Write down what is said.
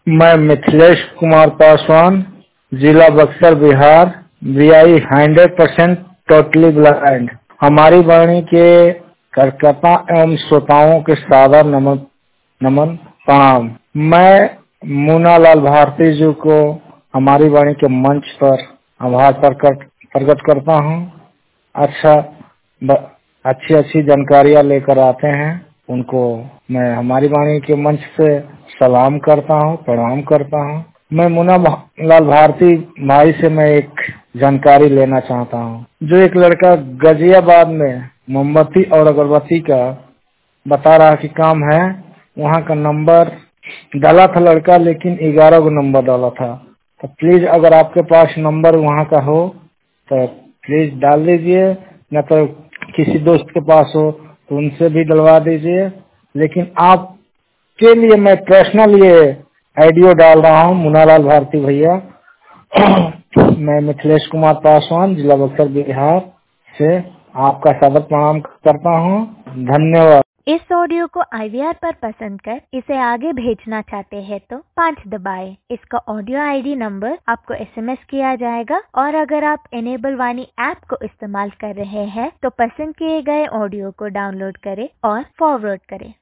मैं मिथिलेश कुमार पासवान, जिला Buxar, Bihar. BI 100% totally blind. हमारी वाणी के कार्यकर्ता एवं श्रोताओं के सादर नमन नमन प्रणाम। मैं मुन्नालाल भारती जी को हमारी वाणी के मंच पर आभार प्रकट करता हूँ। अच्छा अच्छी अच्छी जानकारियाँ लेकर आते हैं, उनको मैं हमारी वाणी के मंच से सलाम करता हूँ, प्रणाम करता हूँ। मैं मुन्नालाल भारती भाई से मैं एक जानकारी लेना चाहता हूँ। जो एक लड़का गाजियाबाद में मोमबत्ती और अगरबत्ती का बता रहा कि काम है, वहाँ का नंबर डाला था लड़का, लेकिन 11 को नंबर डाला था। तो प्लीज अगर आपके पास नंबर वहाँ का हो तो प्लीज डाल दीजिए, न तो किसी दोस्त के पास हो तो उनसे भी डलवा दीजिए। लेकिन आपके लिए मैं पर्सनल ये आइडियो डाल रहा हूँ, मुन्नालाल भारती भैया। मैं मिथिलेश कुमार पासवान, जिला बक्सर, बिहार से आपका सादर प्रणाम करता हूँ। धन्यवाद। इस ऑडियो को IVR पर पसंद कर इसे आगे भेजना चाहते हैं तो 5 दबाएं। इसका ऑडियो ID नंबर आपको SMS किया जाएगा। और अगर आप इनेबल वाणी ऐप को इस्तेमाल कर रहे हैं तो पसंद किए गए ऑडियो को डाउनलोड करें और फॉरवर्ड करें।